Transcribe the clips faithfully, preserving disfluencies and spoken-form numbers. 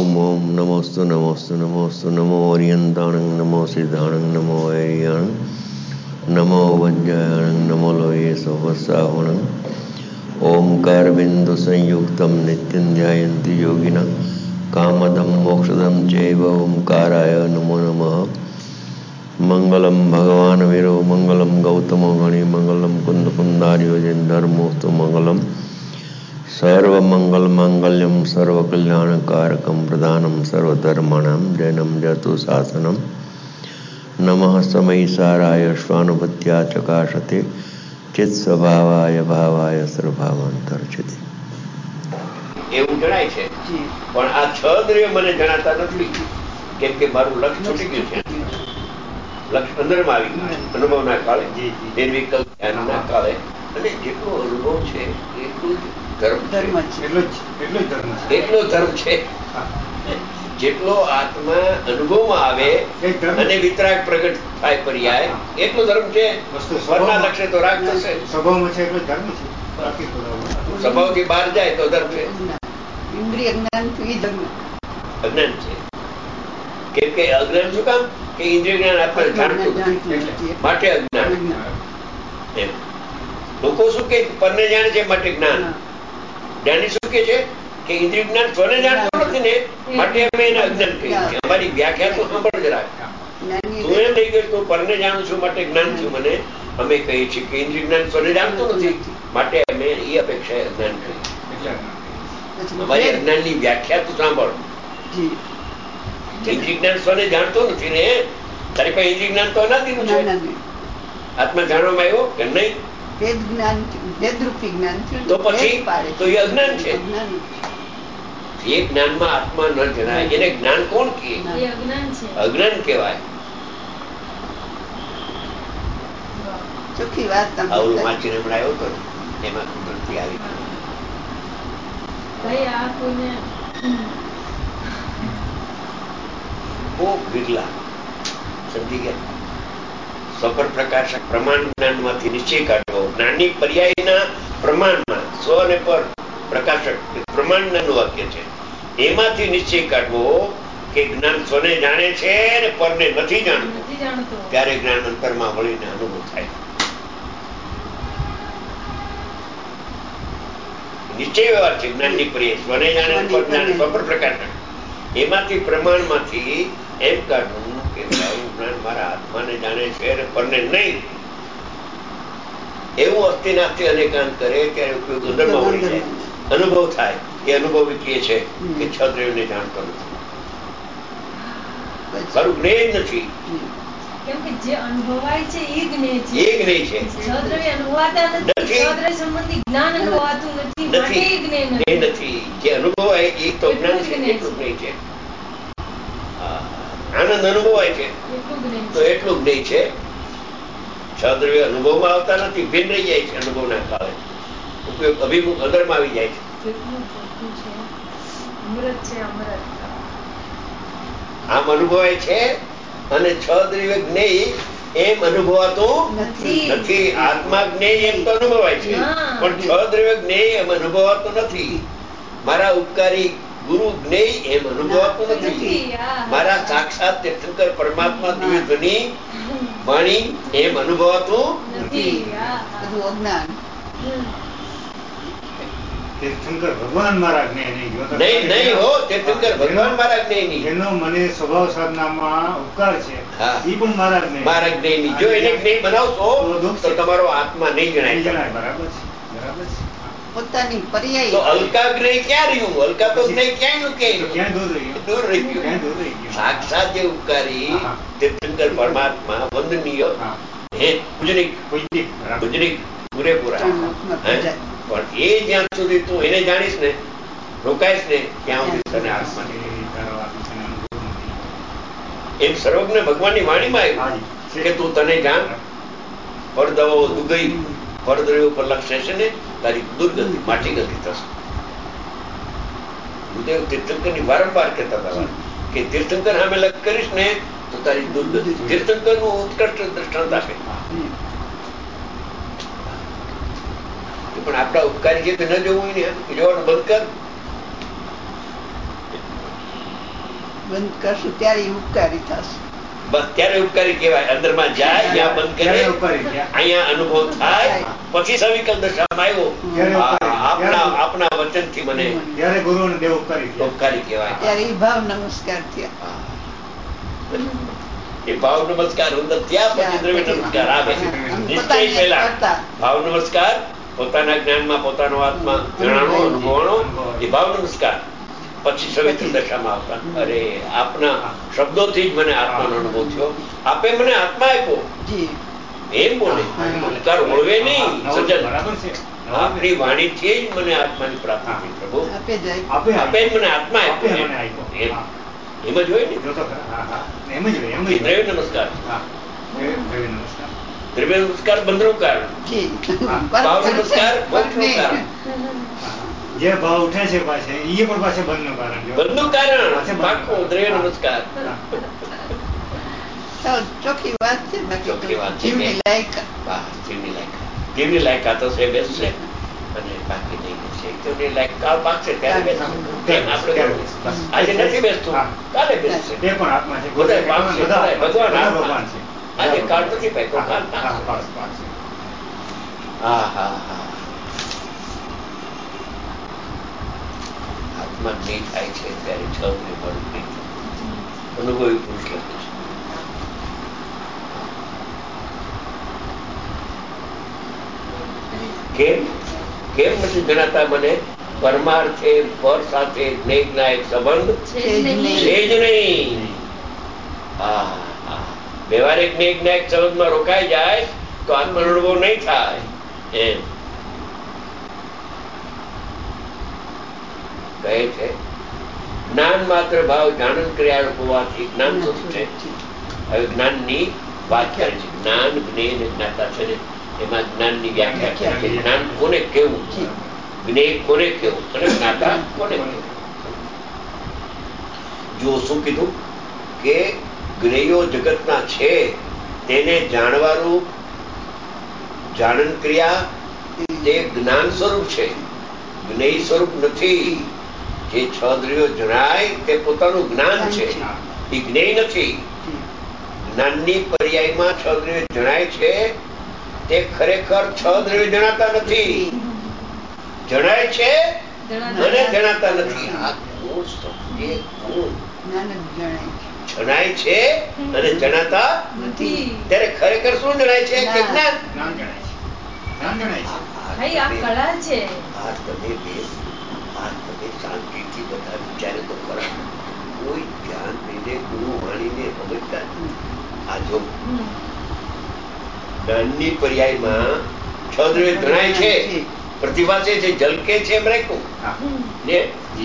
ओम ओम नमोस्तु नमोस्तु नमोस्तु नमो ओरियंताणं नमो सिद्धाणं नमो ऐरियाणं नमो वज्रायणं नमो लोये सोवस्सावणं ओंकार बिंदु संयुक्तं नित्यं ध्यायन्ति योगिनः कामदं मोक्षदं चैव ओंकाराय नमो नमः। मंगलम भगवान वीरो मंगलम गौतमो गणि मंगलम कुंद कुंदार्यो जन धर्मोस्तु मंगलम सर्वमंगल मांगल्यम सर्वकल्याणकारकम प्रदानम सर्वधर्माणां जैनम जतु शासनम नमः समयिसाराय स्वानुभूत्या चकाशते चित् स्वभावाय भावाय सर्वभावांतर्चिते। એવું જણાય છે પણ આ છ દ્રવ્ય મને જણાતા નથી કેમ કે મારું લક્ષ છૂટી ગયું છે. લક્ષ અંદરમાં આવી ગયું અનુભવના કાળે નિર્વિકલ્પ ધ્યાનના કાળે અને જેટલો અનુભવ છે એટલું જ ધર્મ ધર્મ એટલો ધર્મ છે. જેટલો આત્મા અનુભવમાં આવે અને વિતરાગ પ્રગટ થાય પર્યાય એટલો ધર્મ છે. પરના લક્ષે તો રાગ થશે. સ્વભાવમાં છે એટલો ધર્મ છે. સ્વભાવથી બહાર જાય તો ધર્મ છે. ઇન્દ્રિય જ્ઞાન થી ધર્મ અજ્ઞાન છે. કેમ કે અજ્ઞાન શું કામ કે ઇન્દ્રિય જ્ઞાન આપણે જાણતું માટે અજ્ઞાન. એમ લોકો શું કે પરને જાણે છે માટે જ્ઞાન. જ્ઞાની શું કે છે કે ઇન્દ્રિય જ્ઞાન સ્વને જાણતો નથી ને માટે અમે એને અજ્ઞાન કહીએ છીએ. અમારી વ્યાખ્યા તો સાંભળ જરાક. તું એમ થઈ ગયો હું પરને જાણું છું માટે જ્ઞાન છું મને અમે કહીએ છીએ કે ઇન્દ્રિય જ્ઞાન સ્વને જાણતું નથી માટે અમે એ અપેક્ષાએ અજ્ઞાન કહીએ. અમારી અજ્ઞાનની વ્યાખ્યા તું સાંભળ. ઇન્દ્રિય જ્ઞાન સ્વને જાણતો નથી ને તારી પાસે ઇન્દ્રિય જ્ઞાન તો અનાદિનું છે. આત્મા જાણવામાં આવ્યો કે નહીં તો પછી તો એ અજ્ઞાન છે. એ જ્ઞાનમાં આત્મા ન જણાય એને જ્ઞાન કોણ કહે? અજ્ઞાન કહેવાય. ચોખ્ખી વાત આવડું વાંચીને હમણાં આવ્યો હતો એમાં કુદરતી આવી બહુ બિરલા સમજી ગયા. સ્વપર પ્રકાશક પ્રમાણ જ્ઞાન માંથી નિશ્ચય કાઢવો. જ્ઞાનની પર્યાયના પ્રમાણમાં સ્વ અને પર પ્રકાશક પ્રમાણ જ્ઞાનનું વાક્ય છે. એમાંથી નિશ્ચય કાઢવો કે જ્ઞાન સ્વને જાણે છે ને પરને નથી જાણતું ત્યારે જ્ઞાન અંતરમાં વળીને અનુભવ થાય. નિશ્ચય વ્યવહાર છે જ્ઞાનની પર્યાય સ્વને જાણે પર જ્ઞાન સ્વપર પ્રકાશક. એમાંથી પ્રમાણમાંથી એમ કાઢવું કે મારું જ્ઞાન મારા આત્માને જાણે છે અને પરને નહીં. એવું અસ્થિનાસ્તિ અનેકાંત કરે ત્યારે ઉપયોગ અંદરમાં વળી જાય. અનુભવ થાય. એ અનુભવ કહે છે કે છ દ્રવ્યને જાણતો નથી. મારું જ્ઞેય જ નથી. કેમ કે જે અનુભવાય છે એ જ્ઞેય છે. એ જ્ઞેય છે. છ દ્રવ્ય અનુભવાતા નથી. છ દ્રવ્ય સંબંધી જ્ઞાન અનુભવાતું નથી માટે એ જ્ઞેય નથી. જે અનુભવાય એ તો જ્ઞાન છે એટલું જ્ઞેય છે. આનંદ અનુભવાય છે તો એટલું જ્ઞેય છે. છ દ્રવ્ય અનુભવમાં આવતા નથી. ભિન્ન રહી જાય છે અનુભવના કાળે. ઉપયોગ અભિમુખ અંદરમાં આવી જાય છે. આમ અનુભવાય છે અને છ દ્રવ્ય જ્ઞેય એમ અનુભવાતું નથી. આત્મા જ્ઞેય એમ તો અનુભવાય છે પણ છ દ્રવ્ય જ્ઞેય એમ અનુભવાતું નથી. મારા ઉપકારી ગુરુ જ્ઞેય એમ અનુભવાતું નથી. મારા સાક્ષાત તીર્થંકર પરમાત્મા દિવ્ય ધ્વનિ વાણી એમ અનુભવાતું નથી. તીર્થંકર ભગવાન મારા જ્ઞેય નહીં. નહીં નહીં હો તીર્થંકર ભગવાન મારા જ્ઞેય નહીં. એનો મને સ્વભાવ સાધનામાં ઉપકાર છે એ પણ મારા જ્ઞેય મારા જ્ઞેય નહીં. જો એને જ્ઞેય બનાવશો તો તમારો આત્મા નહીં જણાય. બરાબર છે બરાબર છે. પોતાની પર્યાય તો હલકા જ્ઞેય ક્યાં રહ્યું? હલકા તો જ્ઞેય ક્યાંય નું ક્યાંય ક્યાં દૂર રહી દૂર રહી ગયું. સાક્ષાત જે ઉપકારી તીર્થંકર પરમાત્મા વંદનીય હે પૂજનિક પૂજનિક પૂરેપૂરા. પણ એ જ્યાં સુધી તું એને જાણીશ ને રોકાઈશ ને ત્યાં સુધી તને આત્મા એમ સર્વજ્ઞ ભગવાનની વાણીમાં આવ્યું કે તું તને જાણ. પરદવાઓ દુગઈ પરદ્રવ્યો પર લક્ષ છે ને તારી દુર્ગતિ માટી ગતિ થશે. ગુરુદેવ તીર્થંકરની વારંવાર કહેતા હતા કે તીર્થંકર સામે લગ કરીશ ને તો તારી દુર્ગતિ. તીર્થંકર નું ઉત્કૃષ્ટ દ્રષ્ટાંત આપે. પણ આપણા ઉપકારી છે તો ન જોવું ને જોવાનું બંધ કર. બંધ કરશું ત્યારે એ ઉપકારી થશે. બસ ત્યારે ઉપકારી કહેવાય. અંદરમાં જાય ત્યાં બંધ કરે, અહીંયા અનુભવ થાય, પછી સવિકલ દશામાં આવ્યો આપના આપના વચનથી મને ત્યારે ગુરુ ને દેવ ઉપકારી ઉપકારી કહેવાય. ત્યારે એ ભાવ નમસ્કાર થયા. એ ભાવ નમસ્કાર અંદર ત્યાં પછી દ્રવ્ય નમસ્કાર આવે. નિશ્ચય પહેલા ભાવ નમસ્કાર, પોતાના જ્ઞાનમાં પોતાનો આત્મા જણાવો અનુભવણો, એ ભાવ નમસ્કાર. પછી સવિકલ દશામાં આવતા અરે આપના શબ્દોથી જ મને આત્માનો અનુભવ થયો, આપે મને આત્મા આપ્યો એમ બોલે. ઉપકાર ઓળવે નહીં સજ્જન, આપની વાણીથી જ મને આત્માની પ્રાપ્તિ થઈ. પ્રભુ આપે જ મને આત્મા આપ્યો એમ એમ જ હોય ને. દ્રવ્ય નમસ્કાર, દ્રવ્ય નમસ્કાર બંધનું કારણ, ભાવ નમસ્કાર મોક્ષનું કારણ. જે ભાવ ઉઠે છે પાસે એ પણ પાસે બંધનું કારણ, બંધનું કારણ પાક્કો દ્રવ્ય નમસ્કાર. ચોખ્ખી વાત છે. ચોખ્ખી વાત છે. જીવની લાયકાત, જીવની લાયકાત, જીવની લાયકાત હશે બેસશે, અને બાકી નહીં બેસે. જીવની લાયકાત પાકશે ત્યારે બેસશે. આપણે આજે નથી બેસતું, કાલે બેસશે. તે પણ આત્મા છે. બધા પાકશે, ભગવાન આત્મા છે. આજે કાળ નથી પાક્યો, કાલ પાકશે. હા હા હા. આત્મા જ્ઞેય થાય છે ત્યારે છ ગુણી મળું નહીં. અનુભવી પુરુષ લખે છે. કેમ કેમ નથી જણાતા મને? પરમાર્થે પર સાથે જ્ઞેયના એક સંબંધ છે જ નહીં. હા હા. વ્યવહારિક જ્ઞેયના એક સંબંધમાં રોકાઈ જાય તો આત્માનો અનુભવ નહીં થાય એમ કહે છે. જ્ઞાન માત્ર ભાવ જાણન ક્રિયાળ હોવાથી જ્ઞાન સ્વરૂપ છે. હવે જ્ઞાનની વાત કરે છે. જ્ઞાન જ્ઞેય ને જ્ઞાતા છે ને, એમાં જ્ઞાનની વ્યાખ્યા કરે છે. જ્ઞાન કોને કેવું, જ્ઞેય કોને કેવું અને જ્ઞાતા કોને કેવું. જો શું કીધું કે જ્ઞેયો જગતના છે તેને જાણવાનું જાણન ક્રિયા તે જ્ઞાન સ્વરૂપ છે, જ્ઞેય સ્વરૂપ નથી. જે છ દ્રવ્યો જણાય તે પોતાનું જ્ઞાન છે, એ જ્ઞેય નથી. જ્ઞાનની પર્યાયમાં છ દ્રવ્યો જણાય છે તે ખરેખર છ દ્રવ્યો જણાતા નથી. જણાય છે અને જણાતા નથી. આ ગુણ સમજે. ગુણ જણાય છે અને જણાતા નથી. ત્યારે ખરેખર શું જણાય છે કે જ્ઞાન જણાય છે. જ્ઞાન જણાય છે. ભાઈ આ કળા છે. આ તમે બે આ તમે શાંતિથી બધા વિચારે તો ખરા. કોઈ ધ્યાન દઈને ગુરુ વાણીને સમજતા આ જો જ્ઞાનની પર્યાયમાં છ દ્રવ્ય જણાય છે, પ્રતિભા છે, જે ઝલકે છે એમ રાખ્યું ને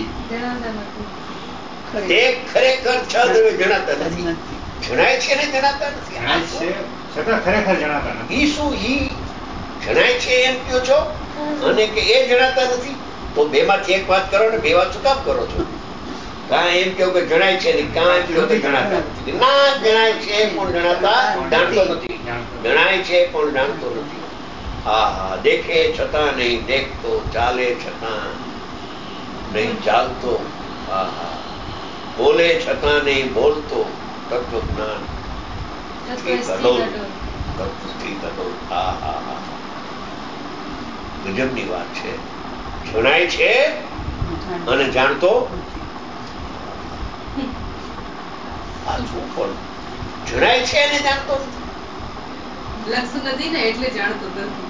તે ખરેખર છ દ્રવ્ય જણાતા નથી. જણાય છે ને જણાતા નથી. ખરેખર જણાતા નથી. ઈ શું? ઈ જણાય છે એમ કયો છો અને કે એ જણાતા નથી. તો બે માંથી એક વાત કરો ને. બે વાત શું કામ કરો છો? કાં એમ કેવું કે જણાય છે ને કાં એમ કેવું કે જણાતા નથી. ના, જણાય છે પણ જણાતા જાણતો નથી. જણાય છે પણ જાણતો નથી. હા હા. દેખે છતાં નહીં દેખતો, ચાલે છતાં નહીં ચાલતો. હા હા. બોલે છતાં નહીં બોલતો, તત્વ જ્ઞાન ગજબની વાત છે. જણાય છે અને જાણતો પણ જણાય છે અને જાણતો લક્ષ નથી ને એટલે જાણતો નથી.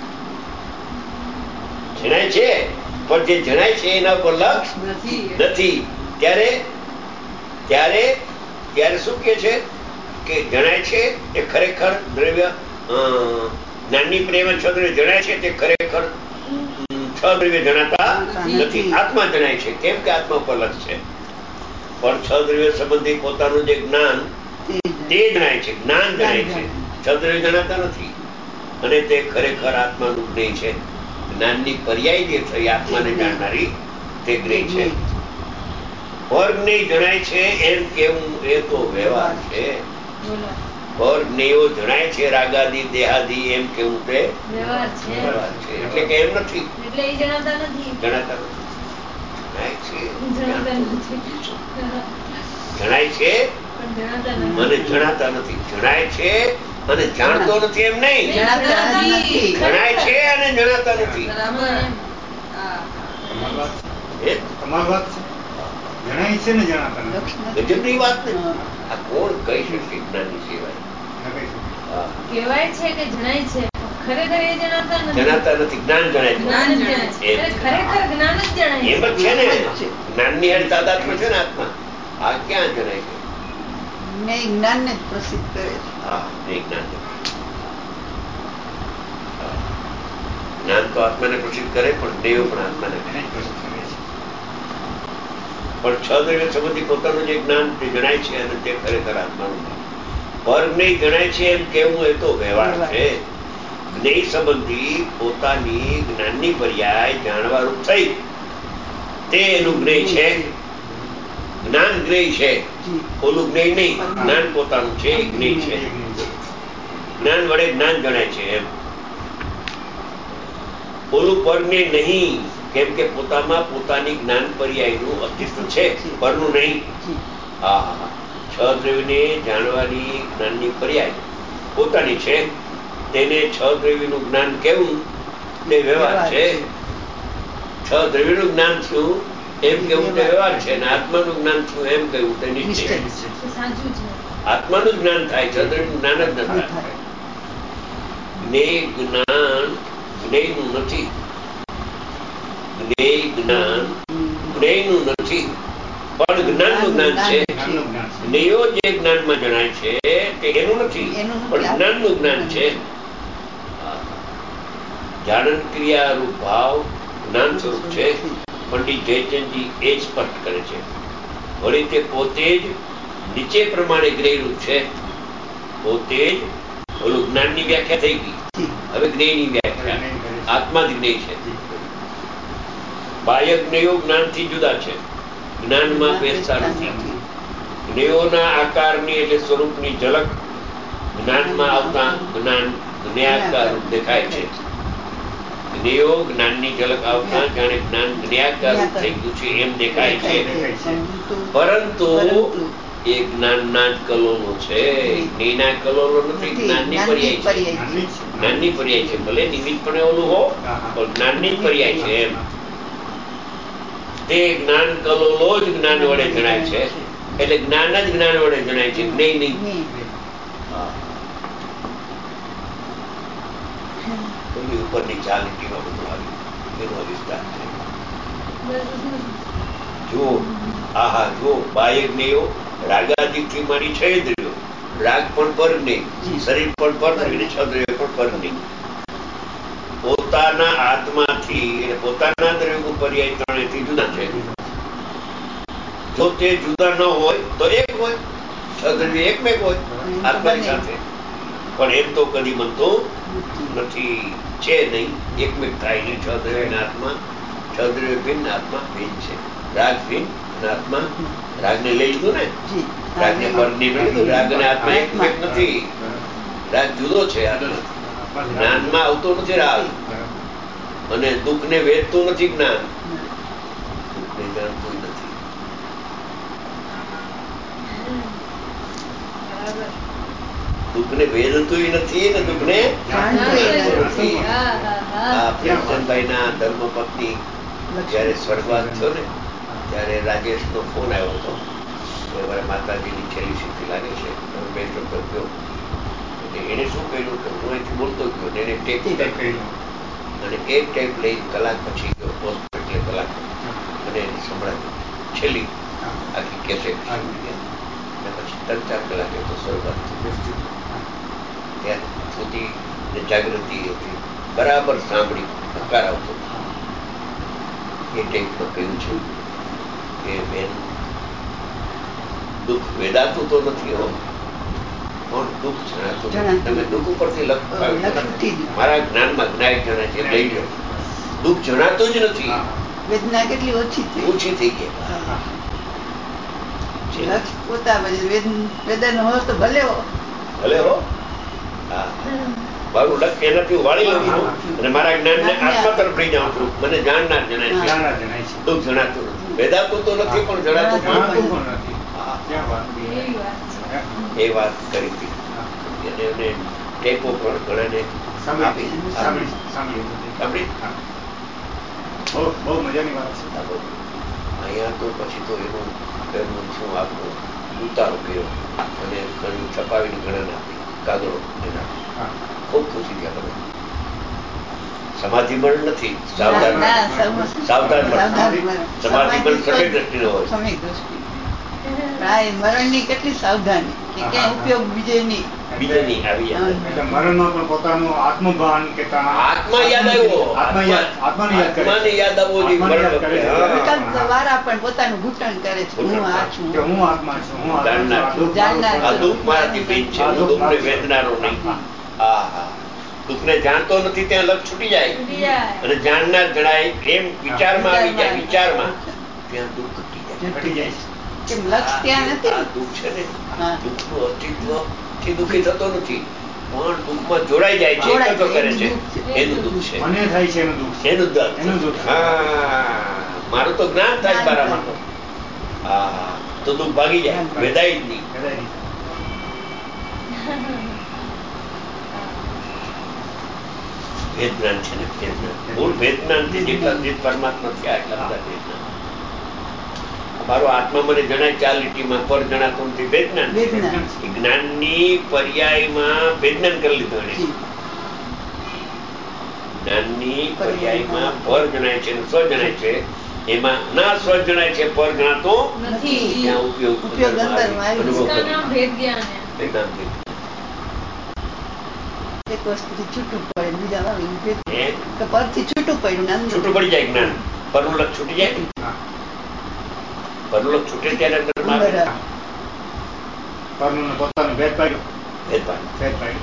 જણાય છે પણ જે જણાય છે એના ઉપર લક્ષ નથી. ત્યારે ત્યારે ત્યારે શું કે છે કે જણાય છે એ ખરેખર દ્રવ્ય જ્ઞાનની પ્રેમ છ દ્રવ્ય જણાય છે તે ખરેખર છ દ્રવ્ય જણાતા નથી. આત્મા જણાય છે. કેમ કે આત્મા ઉપર લક્ષ છે. પણ છ દ્રવ્ય સંબંધી પોતાનું જે જ્ઞાન તે જણાય છે. જ્ઞાન જણાય છે, છ દ્રવ્ય જણાતા નથી. અને તે ખરેખર આત્માનું જ્ઞેય છે. જ્ઞાનની પર્યાય જે થઈ આત્માને જાણનારી તે જ્ઞેય છે. પર જ્ઞેય જણાય છે એમ કેવું એ તો વ્યવહાર છે. પર જ્ઞેયો જણાય છે રાગાદી દેહાદી એમ કેવું તે વ્યવહાર છે. એટલે કે એમ નથી. એટલે એ જણાતા નથી. જણાતા નથી. જણાય છે. જણાય છે અને જણાતા નથી. જણાય છે અને જાણતો નથી એમ નહીં. જણાય છે અને જણાતા નથી. તમારી વાત છે. જણાય છે ને જણાતા નથી. ગજબની વાત ને. આ કોણ કહી શકે જ્ઞાનની સિવાય? કહેવાય છે કે જણાય છે, ખરેખર એ જણાતા નથી. જણાતા નથી. જ્ઞાન જણાય છે. જ્ઞાન જણાય છે. ખરેખર જ્ઞાન જ જણાય છે. એમ જ છે ને. જ્ઞાનની હાલ તાદાત્મ્ય છે ને આત્મા. આ ક્યાં જણાય છે? મેં જ્ઞાનને જ પ્રસિદ્ધ કરે છે. હા, એ જ્ઞાન. જ્ઞાન તો આત્માને પ્રસિદ્ધ કરે, પણ દેવ પણ આત્માને પ્રસિદ્ધ કરે છે. પણ છ દ્રવ્ય સંબંધી પોતાનું જે જ્ઞાન તે જણાય છે અને તે ખરેખર આત્માનું પર નહીં જણાય છે એમ કેવું એ તો વ્યવહાર છે. જ્ઞેય સંબંધી પોતાની જ્ઞાનની પર્યાય જાણવારૂપ થઈ તે એનું જ્ઞેય છે. જ્ઞાન જ્ઞેય છે, ઓલું જ્ઞેય નહીં. જ્ઞાન પોતાનું છે, એ જ્ઞેય છે. જ્ઞાન વડે જ્ઞાન જણાય છે એમ. ઓલું પરને નહીં, કેમ કે પોતામાં પોતાની જ્ઞાન પર્યાયનું અસ્તિત્વ છે, પરનું નહીં. હા હા છ દ્રવ્યને જાણવાની જ્ઞાનની પર્યાય પોતાની છે. તેને છ દ્રવ્યનું જ્ઞાન કેવું તે વ્યવહાર છે. છ દ્રવ્યનું જ્ઞાન થયું એમ કેવું તે વ્યવહાર છે, અને આત્માનું જ્ઞાન થયું એમ કેવું તે નિશ્ચય છે. આત્માનું જ્ઞાન થાય, છ દ્રવ્યનું જ્ઞાન જ ન થાય. જ્ઞેય જ્ઞાન જ્ઞેયનું નથી. જ્ઞેય જ્ઞાન જ્ઞેયનું નથી, પણ જ્ઞાનનું જ્ઞાન છે. જ્ઞેયો જે જ્ઞાનમાં જણાય છે તે એનું નથી, પણ જ્ઞાનનું જ્ઞાન છે. જાણન ક્રિયા રૂપ ભાવ જ્ઞાન સ્વરૂપ છે. પંડિત જયચંદજી એ સ્પષ્ટ કરે છે. વળી તે પોતે જ નીચે પ્રમાણે જ્ઞેયરૂપ છે. પોતે જ ઓલું જ્ઞાનની વ્યાખ્યા થઈ ગઈ. હવે જ્ઞેયની વ્યાખ્યા આત્મા જ જ્ઞેય છે. બાહ્ય જ્ઞેયો જ્ઞાનથી જુદા છે, જ્ઞાનમાં બેસતા નથી. જ્ઞેયોના આકારની એટલે સ્વરૂપની ઝલક જ્ઞાનમાં આવતા જ્ઞાન જ્ઞેયાકાર દેખાય છે. જ્ઞેયો જ્ઞાનની ઝલક આવતા જાણે જ્ઞાન જ્ઞેયાકાર થઈ ગયું છે એમ દેખાય છે. પરંતુ એ જ્ઞાનના જ કલોલો છે, જ્ઞેયના કલોલો નથી. જ્ઞાનની પર્યાય છે. જ્ઞાનની પર્યાય છે. ભલે નિમિત્તપણે ઓલું હો, પણ જ્ઞાનની જ પર્યાય છે એમ. તે જ્ઞાન કલોલો જ જ્ઞાન વડે જણાય છે. એટલે જ્ઞાન જ જ્ઞાન વડે જણાય છે, જ્ઞેય નહીં. ઉપરની ચાર લીટીમાં બધું આવ્યું, એનો વિસ્તાર છે. જો આહા જો બાહ્ય જ્ઞેયો રાગાદિથી મારી છ દ્રવ્યો, રાગ પણ પર નહીં, શરીર પણ પર નહીં, છ દ્રવ્યો પણ પર નહીં. પોતાના આત્માથી એટલે પોતાના દ્રવ્ય પર્યાય ત્રણેયથી જુદા છે. જો તે જુદા ન હોય તો એક હોય, છ દ્રવ્ય એકમેક હોય આત્માની સાથે. પણ એમ તો કદી બનતો નથી, છે નહીં. એકમેક થાય નહીં. છ દ્રવ્ય આત્મા, છ દ્રવ્ય ભિન્ન, આત્મા ભિન્ન છે. રાગ ભિન્ન અને આત્મા, રાગને લઈ લીધું ને, રાગને પર નહીં લીધું. રાગ અને આત્મા એકમેક નથી. રાગ જુદો છે. જ્ઞાનમાં આવતો નથી રાગ, અને દુઃખને વેચતું નથી જ્ઞાન. દુઃખને જાણતું નથી. દુઃખને વેદતું નથી ને દુઃખને નથી. આ પ્રેમચંદભાઈના ધર્મપત્ની જયારે સ્વર્ગવાસ થયો ને ત્યારે રાજેશનો ફોન આવ્યો હતો. મારા માતાજીની છેલ્લી સ્થિતિ લાગે છે, બે શબ્દ ગયો. એને શું કહ્યું કે હું અહીંથી બોલતો ગયો, એને ટેપ કર્યું અને એક ટેપ લઈ કલાક પછી ગયો હોસ્પિટલે. કલાક અને એની સંભળાવ્યું છેલ્લી આખી કેસેટ. અને પછી ત્રણ ચાર કલાકે તો સ્વર્ગવાસ ત્યાં સુધી જાગૃતિ હતી, બરાબર સાંભળી, હકાર આવતો. એ ટેપમાં કહ્યું છે કે બેન દુઃખ વેદાતું તો નથી હો, પણ દુઃખ જણાતું. તમે દુઃખ ઉપરથી લખ મારા જ્ઞાનમાં જ્ઞાયક જણાય છે, લઈ લો. દુઃખ જણાતું જ નથી. વેદના કેટલી ઓછી થઈ ઓછી થઈ ગઈ. લક્ષ પોતા વેદન હો તો ભલે હો, ભલે હો. હા, મારું લક્ષ્ય એનાથી વાળી લઉં છું અને મારા જ્ઞાનને આત્મા તરફ લઈ જાઉં છું. મને જાણનાર જણાય છે, દુઃખ જણાતું નથી. વેદાતું તો નથી પણ જણાતું નથી. ક્યાં વાત એવી વાત છે. એ વાત કરી હતી અને એને ટેકો પણ ઘણાને આપી. સાંભળી સાંભળી સાંભળી? હા, બહુ બહુ મજાની વાત છે. આ બધું. અહીંયા તો પછી તો એનું એનું શું આખું ઉતારો કર્યો અને ઘણું છપાવીને ઘણાને આપી કાગળો એના. હા, ખૂબ ખુશી થયા બધા. સમાધિ પણ નથી, ના, સાવધાન ના, પણ. સમ- સાવધાન પણ. સાવધાન પણ. સમાધિ પણ સમાધિ તો સમ્યક દ્રષ્ટિનો હોય. સમ્યક દ્રષ્ટિ. હા, એ મરણની કેટલી સાવધાની કે ક્યાંય ઉપયોગ બીજે નહીં. બીજે નહીં આવી જાય. એટલે મરણમાં પણ પોતાનું આત્મભાન કે તા- આત્મા યાદ આવ્યો. આત્મા યાદ આત્માને યાદ કરે છે. આત્માને યાદ આવવો જોઈએ આત્માને યાદ મરણ કરે છે. વખતે. હા. એકાદ વારા પણ પોતાનું ઘૂંટણ કરે છે, હું આ છું. કે હું આત્મા છું, હું આત્મા છું, જાણનાર આ દુઃખ જાણનાર મારું આ દુઃખ મારાથી ભીત છે, હું દુઃખને વેદનારો નહીં. હા હા, દુઃખને જાણતો નથી ત્યાં લક્ષ છૂટી જાય છૂટી જાય. અને જાણનાર જણાય એમ વિચારમાં આવી જાય. વિચારમાં. વિચારમાં ત્યાં દુઃખ ઘટી જાય. ઘટી જાય છે. કેમ લક્ષ ત્યાં નથી આ ને? દુઃખ છે ને, હા. દુઃખનું અસ્તિત્વ થી દુઃખી થતો નથી પણ દુઃખમાં જોડાઈ જાય છે, જોડાઈ એકત્ર કરે જાય, છે. એનું દુઃખ છે. એનું દુઃખ છે. મને થાય છે એનું દુઃખ છે. એનું દર્દ છે. એનું દુઃખ છે. હા, મારું તો જ્ઞાન થાય જ્ઞાન મારામાં તો. હા, તો દુઃખ ભાગી જાય, વેદાય જ નહીં. કદાચ નહીં. ભેદ જ્ઞાન છે ને, ભેદ જ્ઞાન. મૂળ ભેદ જ્ઞાનથી જેટલા જે પરમાત્મા થયા એટલા બધા ભેદ જ્ઞાન. મારો આત્મા મને જણાય ચાર લીટીમાં, પર જણાતો નથી, ભેદ જ્ઞાન. ભેદ જ્ઞાન. એ જ્ઞાનની પર્યાયમાં ભેદ જ્ઞાન કરી લીધું એને. જી. જ્ઞાનની પર્યાયમાં પર જણાય છે અને સ્વ જણાય છે, એમાં ના સ્વ જણાય છે, પર જણાતો નથી. ત્યાં ઉપયોગ ઉપયોગ અંતરમાં આવી અનુભવ इसका કરી. नाम भेद ज्ञान है. વેદાંત ભેદ. એક વસ્તુથી છૂટું પડે બીજા આવે ભેદ. હે? કે પરથી છૂટું પડ્યું ને અંદર છૂટું પડી જાય જ્ઞાન. પરનું લક્ષ છૂટી જાય ને, હા. પરનું લક્ષ છૂટે ત્યારે અંદરમાં આવે. અંદર પરનું ને પોતાનું ભેદ પાડ્યો. ભેદ પાડે. ભેદ પાડ્યો.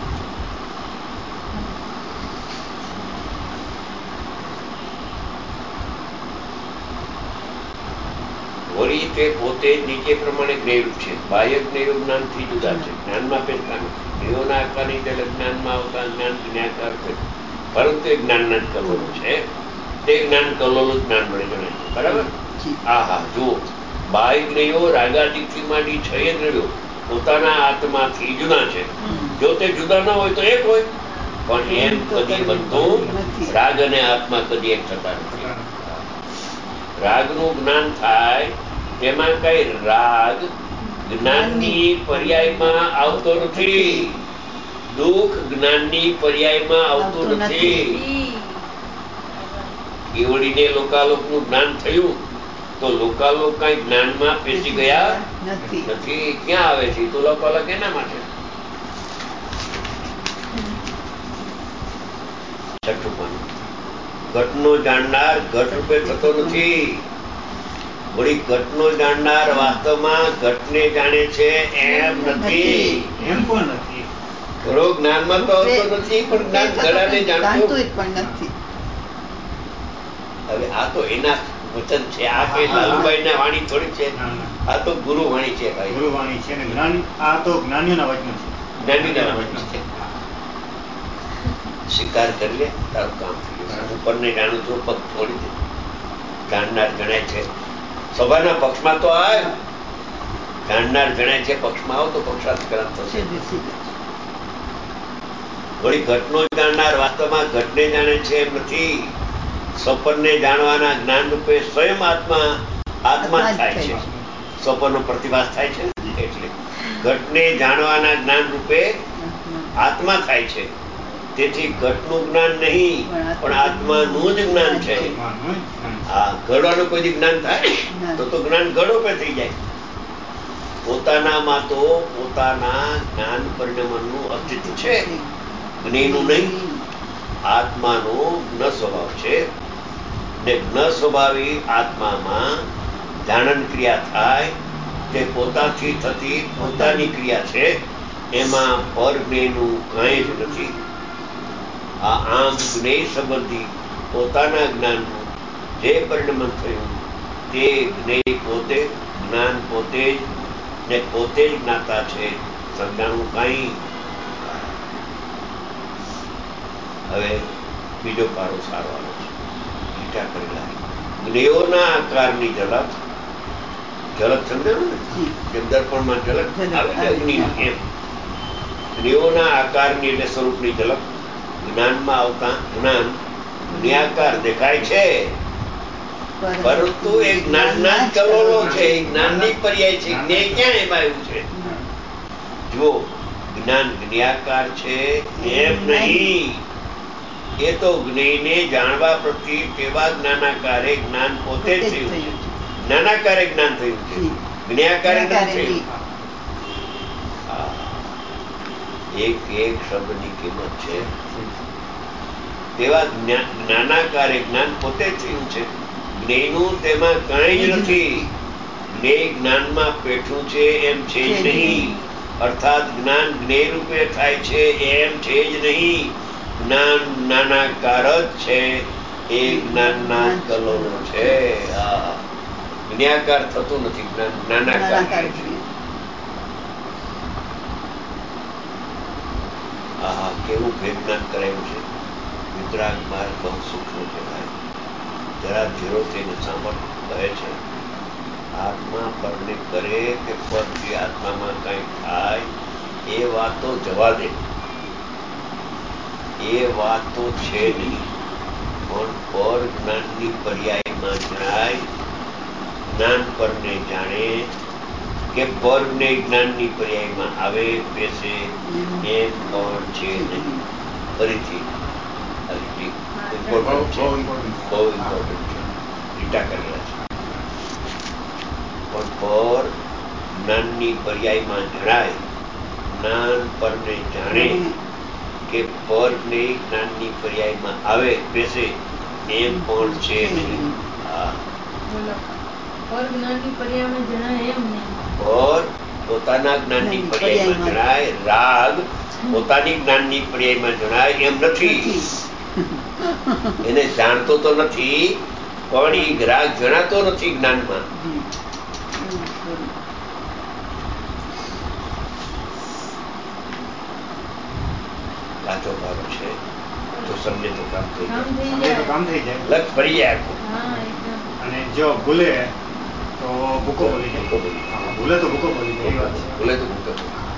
વળી તે પોતે જ નીચે પ્રમાણે જ્ઞેયરૂપ છે. બાહ્ય જ્ઞેયો જ્ઞાનથી જુદા છે. જ્ઞાનમાં ભેદતા નથી. જ્ઞેયોના આકારની જયારે જ્ઞાનમાં આવતા જ્ઞાન જ્ઞાકાર છે, પરંતુ એ જ્ઞાનના જ કલોલો છે. તે જ્ઞાન કલોલો જ્ઞાન વડે જણાય છે. બરાબર? જી. હા હા, જુઓ, બાહ્ય જ્ઞેયો રાગાદિકથી માંડી છ એ દ્રવ્યો પોતાના આત્માથી જુદા છે. જો તે જુદા ન હોય તો એક હોય, પણ એમ કદી બનતું નથી. રાગ અને આત્મા કદી એક થતા નથી. રાગનું જ્ઞાન થાય તેમાં કઈ રાગ જ્ઞાનની પર્યાયમાં આવતો નથી. દુઃખ જ્ઞાનની પર્યાયમાં આવતું આવતું નથી. ઈ. કેવડીને લોકાલોકનું જ્ઞાન થયું તો લોકાલોક કઈ જ્ઞાનમાં પેસી ગયા નથી. નથી. ક્યાં આવે છે તો લોકાલોક એના માટે. છઠ્ઠું પાનું. ઘટનો જાણનાર ઘટ રૂપે થતો નથી. વળી ઘટનો જાણનાર વાસ્તવમાં ઘટને જાણે છે એમ નથી. એમ પણ નથી. ઘડો જ્ઞાનમાં તો આવતો નથી પણ જ્ઞાન ઘડાને જાણતો. જાણતું પણ નથી. હવે આ તો એના વચન છે. આ કઈ લાલુભાઈ ના વાણી થોડી છે. ના, ના. આ તો ગુરુ વાણી છે ભાઈ. ગુરુવાણી છે ને જ્ઞાન આ તો જ્ઞાનીઓના વચનો છે. જ્ઞાનીના વચન છે. સ્વીકાર કરી લે, તારું કામ થઈ જશે. હું પરને જાણું છું, પગ છોડી દે. જાણનાર જણાય છે સભાના પક્ષમાં તો આવ. જાણનાર જણાય છે પક્ષમાં આવ તો પક્ષાધિકરણ થશે. સીધે સીધે. વળી ઘટનો જાણનાર વાસ્તવમાં ઘટને જાણે છે એમ નથી. સ્વપનને જાણવાના જ્ઞાન રૂપે સ્વયં આત્મા આત્મા જ થાય છે. સ્વપનનો પ્રતિભાસ થાય છે ને, એટલે ઘટને જાણવાના જ્ઞાન રૂપે આત્મા થાય છે. તેથી ઘટનું જ્ઞાન નહીં પણ આત્માનું જ જ્ઞાન છે. આત્માનું જ જ્ઞાન છે. હા, ઘડવાનું કોઈ દી જ્ઞાન થાય તો તો જ્ઞાન ઘડો પે થઈ જાય. પોતાનામાં તો પોતાના જ્ઞાન પરિણામનું અસ્તિત્વ છે, જ્ઞેયનું નહીં. આત્માનો જ્ઞ સ્વભાવ છે ને જ્ઞ સ્વભાવી આત્મામાં જાણન ક્રિયા થાય તે પોતાથી થતી પોતાની ક્રિયા છે. એમાં પર જ્ઞેયનું કાંઈ જ નથી. આ આમ જ્ઞેય સંબંધી પોતાના જ્ઞાનનું જે પરિણમન થયું તે જ્ઞેય પોતે, જ્ઞાન પોતે જ ને પોતે જ જ્ઞાતા છે. સંજ્ઞાનું કાંઈ. હવે બીજો પારો સારો આવે છે. ટીકા કરેલા જ્ઞેયોના આકારની ઝલક ઝલક સમજાણું ને, જેમ દર્પણમાં ઝલક આવે ને અગ્નિની, એમ જ્ઞેયોના આકારની એટલે સ્વરૂપની ઝલક જ્ઞાનમાં આવતા જ્ઞાન જ્ઞાકાર દેખાય છે, પરંતુ એ જ્ઞાનના જ કલોલો છે, એ જ્ઞાનની પર્યાય છે. જ્ઞેય ક્યાં એમાં આવ્યું છે? જુઓ, જ્ઞાન જ્ઞાકાર છે એમ નહીં, એ તો જ્ઞેયને જાણવા પ્રત્યે તેવા જ્ઞાનાકારે જ્ઞાન પોતે જ થયું છે. જ્ઞાનાકારે જ્ઞાન થયું છે, જ્ઞાકારે નથી થયું. એક એક શબ્દની કિંમત છે. તેવા જ્ઞાનાકારે જ્ઞાન પોતે જ થયું છે. જ્ઞેયનું તેમાં કંઈ જ નથી. જ્ઞેય જ્ઞાનમાં પેઠું છે એમ છે જ નહીં, અર્થાત જ્ઞાન જ્ઞેય રૂપે થાય છે એમ છે જ નહીં. જ્ઞાન જ્ઞાનાકાર જ છે, એ જ્ઞાનના કલોલો છે. આ જ્ઞાકાર થતું નથી, જ્ઞાન જ્ઞાનાકાર છે. હા, કેવું ભેદનાન કરાયું છે. વિતરાગ માર્ગ બહુ સૂક્ષ્મ કહેવાય. જરા ધીરો થઈને સાંભળ કહે છે, આત્મા પરને કરે કે પરથી આત્મામાં કંઈ થાય એ વાતો જવા દે, એ વાત તો છે નહીં. પણ પર જ્ઞાનની પર્યાયમાં જણાય, જ્ઞાન પરને જાણે કે પરને જ્ઞાનની પર્યાયમાં આવે બેસે, એમ પણ છે નહીં. ફરીથી આ લીટી ઇમ્પોર્ટન્ટ છે, બહુ ઇમ્પોર્ટન્ટ છે, લીટા કરેલા છે. પણ પર જ્ઞાનની પર્યાયમાં જણાય, જ્ઞાન પરને જાણે કે પરને જ્ઞાનની પર્યાયમાં આવે બેસે, એમ પણ છે નહીં. હા, પર જ્ઞાનની પર્યાયમાં જણાય એમ નહીં. પર પોતાના જ્ઞાનની પર્યાયમાં જણાય, રાગ પોતાની જ્ઞાનની પર્યાયમાં જણાય એમ નથી. એને જાણતો તો નથી, પણ એ રાગ જણાતો નથી જ્ઞાનમાં. કાચો ભાગ છે, જો સમજે તો કામ થઈ જાય, કામ થઈ જાય, લક્ષ ફરી જાય આખું. અને જો ભૂલે તો ભૂકો બોલી જાય. ભૂલે તો ભૂકો બોલી જાય, એ વાત છે. ભૂલે તો ભૂકો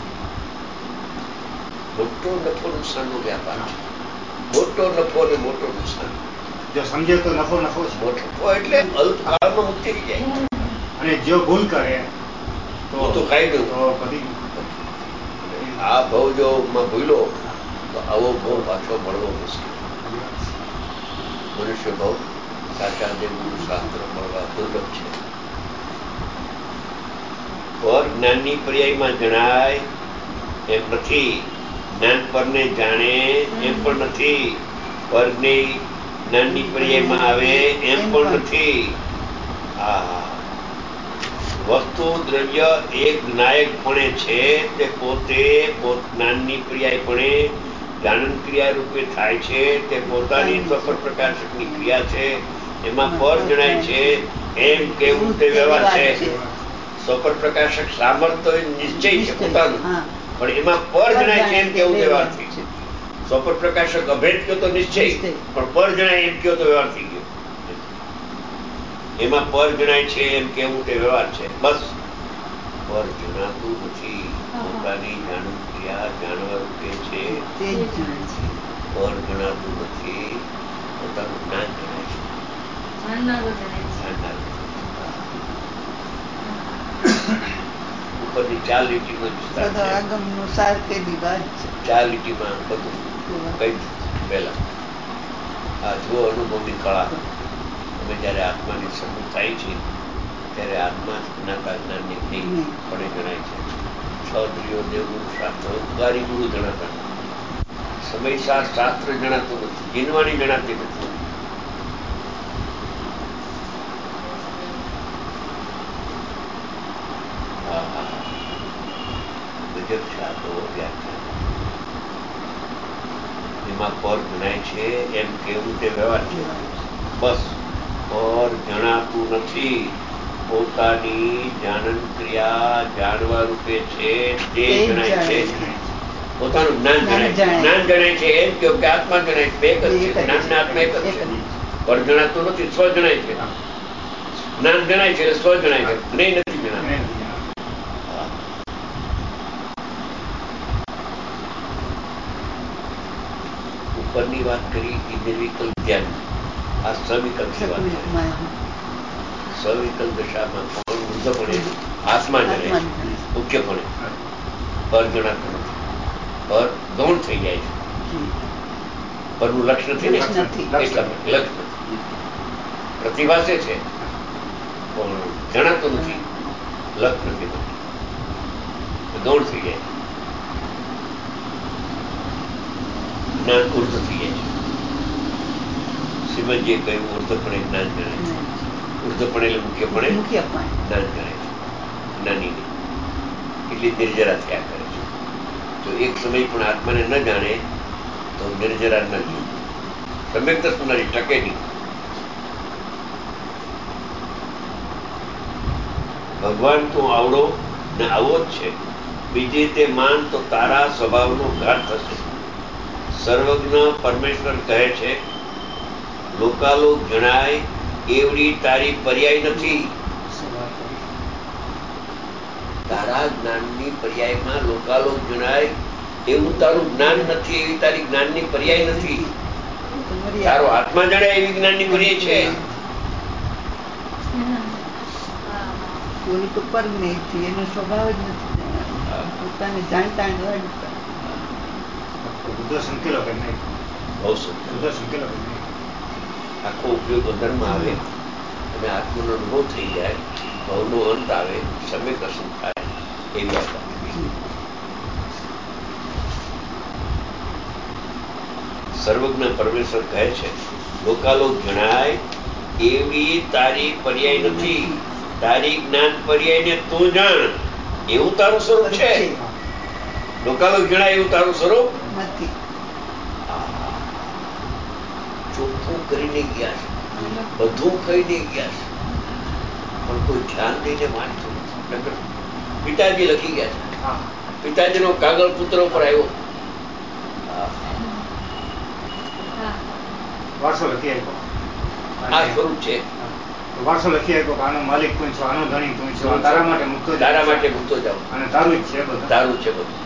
મોટો નફો નુકસાનનો વ્યાપાર છે. મોટો નફો અને મોટો નુકસાન. જો સમજે તો નફો નફો છે. નફો એટલે અલ્પકાળમાં મુક્તિ થઈ જાય, અને જો ભૂલ કરે તો તો કાંઈ નહીં. તો બધી આ ભવ જો માં ભૂલો તો આવો ભવ પાછો મળવો મુશ્કેલ. મનુષ્ય ભવ સાચા દેવનું શાસ્ત્ર મળવા દુર્લભ છે. પર જ્ઞાનની પર્યાયમાં જણાય એમ નથી, જ્ઞાન પરને જાણે એમ પણ નથી, પરને જ્ઞાનની પર્યાયમાં આવે એમ પણ નથી. આ વસ્તુ દ્રવ્ય એક જ્ઞાયકપણે છે, તે પોતે પોત જ્ઞાનની પર્યાયપણે જાણન ક્રિયા રૂપે થાય છે. તે પોતાની સ્વપર પ્રકાશકની ક્રિયા છે, એમાં પર જણાય છે એમ કેવું તે વ્યવહાર છે. સ્વપર પ્રકાશક સામર્થ્ય નિશ્ચય છે પોતાનું, પણ એમાં પર જણાય છે એમ કેવું તે વ્યવહાર થઈ છે. સ્વપર પ્રકાશક અભેદ કયો તો નિશ્ચય, પણ પર જણાય એમ કયો તો વ્યવહાર થઈ ગયો. એમાં પર જણાય છે એમ કેવું તે વ્યવહાર છે. બસ પર જણાતું નથી, પોતાની જાણન ક્રિયા જાણવા રૂપે છે. પર જણાતું નથી, પોતાનું જ્ઞાન જણાય છે. ઉપરની ચાર લીટીનો વિસ્તાર છે. આગમનો સાર કેવી વાત છે. ચાર લીટીમાં બધું કઈ પહેલા આ જુઓ અનુભવની કળા. અમે જયારે આત્માની સમૂહ થાય છે ત્યારે આત્મા જ્ઞાતા જ્ઞાનની જ્ઞેય પડે જણાય છે. છ દ્રિયો દેવગુરુ શાસ્ત્ર ઉદ્ગારી ગુરુ જણાતા નથી, સમયસાર શાસ્ત્ર જણાતું નથી, જીનવાણી જણાતી નથી. ગજબ છે આ તો વ્યાખ્યા. એમાં પર જણાય છે એમ કેવું તે વ્યવહાર છે. બસ પર જણાતું નથી, પોતાની જાણન ક્રિયા જાણવા રૂપે છે તે જણાય છે. પોતાનું જ્ઞાન જણાય છે, જ્ઞાન જણાય છે એમ કહ્યું કે આત્મા જણાય છે. બે જ છે, જ્ઞાન ને આત્મા એક જ છે. પર જણાતું નથી, સ્વ જણાય છે. જ્ઞાન જણાય છે એટલે સ્વ જણાય છે, જ્ઞેય નથી જણાતું. આગળની વાત કરી એ નિર્વિકલ્પ ધ્યાન, આ સવિકલ્પ વાત છે. સવિકલ્પ દશામાં કોણ વૃદ્ધપણે આત્મા જણે છે, મુખ્યપણે અર્જણાત્મ નથી, પર ગૌણ થઈ જાય છે. પરનું લક્ષ નથી ને, એટલા માટે લક્ષ નથી, પ્રતિભાસે છે પણ જણાતું નથી, લક્ષ નથી બનતું, ગૌણ થઈ જાય, જ્ઞાન ઉર્ધ થઈ જાય છે. શ્રીમદજીએ કહ્યું ઉર્ધપણે જ્ઞાન જણાય છે, ઉર્ધપણે એટલે મુખ્યપણે જ્ઞાન જણાય છે, જ્ઞાની નહીં, એટલી નિર્જરા થયા કરે છે. જો એક સમય પણ આત્માને ન જાણે તો નિર્જરા ન જીવ, સમ્યક દર્શનરી ટકે નહીં. ભગવાન તો આવડો ને આવો જ છે, બીજી રીતે માન તો તારા સ્વભાવનો ઘાટ થશે. સર્વજ્ઞ પરમેશ્વર કહે છે લોકાલોક જણાય એવડી તારી પર્યાય નથી. તારા જ્ઞાનની પર્યાયમાં લોકાલોક જણાય એવું તારું જ્ઞાન નથી, એવી તારી જ્ઞાનની પર્યાય નથી. તારો આત્મા જણાય એવી જ્ઞાનની પર્યાય છે. એનો સ્વભાવ જ નથી, પોતાને જાણતા આખો ઉપયોગ અંદરમાં આવે અને આત્માનો અનુભવ થઈ જાય, ભવનો અંત આવે, સમ્યક દર્શન થાય, એવી વાત. સર્વજ્ઞ પરમેશ્વર કહે છે લોકાલોક જણાય એવી તારી પર્યાય નથી, તારી જ્ઞાન પર્યાય ને તું જાણ એવું તારું સ્વરૂપ છે. લોકાલોક જણાય એવું તારું સ્વરૂપ નથી. ચોખ્ખું કરીને ગયા છે, બધું કહીને ગયા છે, પણ કોઈ ધ્યાન દઈને વાંચતું નથી. પિતાજી લખી ગયા છે, પિતાજીનો કાગળ પુત્ર ઉપર આવ્યો, વારસો લખી આપ્યો, આ સ્વરૂપ છે. વારસો લખી આપ્યો કે આનો માલિક તું છો, આનો ધણી તું છો, તારા માટે મુક્તો તારા માટે મુક્તો જાવ, અને તારું જ છે બધું, તારું છે બધું.